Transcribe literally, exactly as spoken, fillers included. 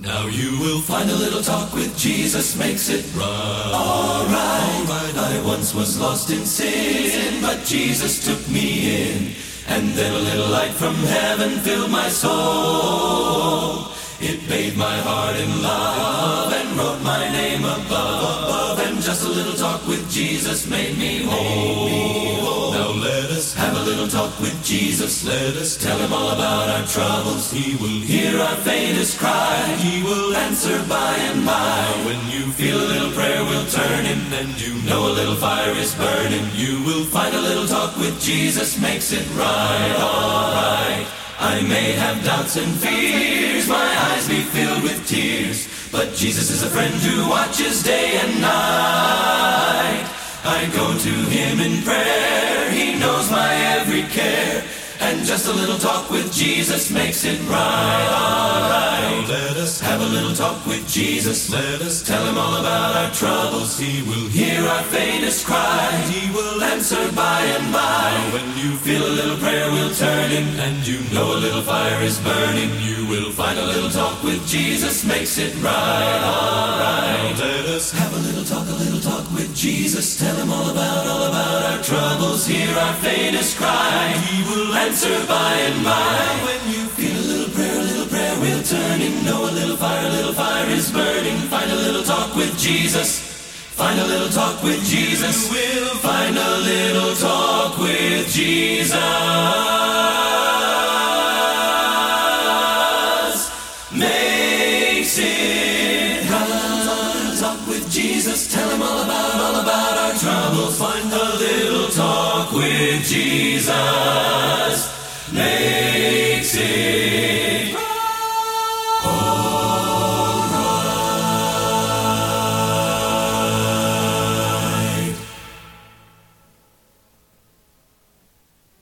Now you will find a little talk with Jesus makes it right. Alright, right. I once was lost in sin, but Jesus took me in. And then a little light from heaven filled my soul. It bathed my heart in love and wrote my name above, above. And just a little talk with Jesus made me whole. Now let us have a little talk with Jesus. Let us tell him all about our troubles. He will hear our faintest cry. He will answer by and by. When you feel a little prayer will turn him, and you know a little fire is burning, you will find a little talk with Jesus makes it right. Alright. I may have doubts and fears, my eyes be filled with tears, but Jesus is a friend who watches day and night. I go to him in prayer, he knows my every care, and just a little talk with Jesus makes it right. Alright, let us have a little talk with Jesus. Let us tell him all about our troubles. He will hear our faintest cry. He will answer by and by. When you feel a little prayer will turn him, and you know a little fire is burning, you will find a little talk with Jesus makes it right. Alright, let us have a little talk, a little talk with Jesus. Tell him all about, all about our troubles. Hear our faintest cry. He will answer by and by. When you feel a little prayer, a little prayer will turn him. Know a little fire, a little fire is burning. Find a little talk with Jesus. Find a little talk with Jesus. We'll find a little talk with Jesus. Makes it right. Talk with Jesus. Tell him all about, all about our troubles. Find a little talk with Jesus. Makes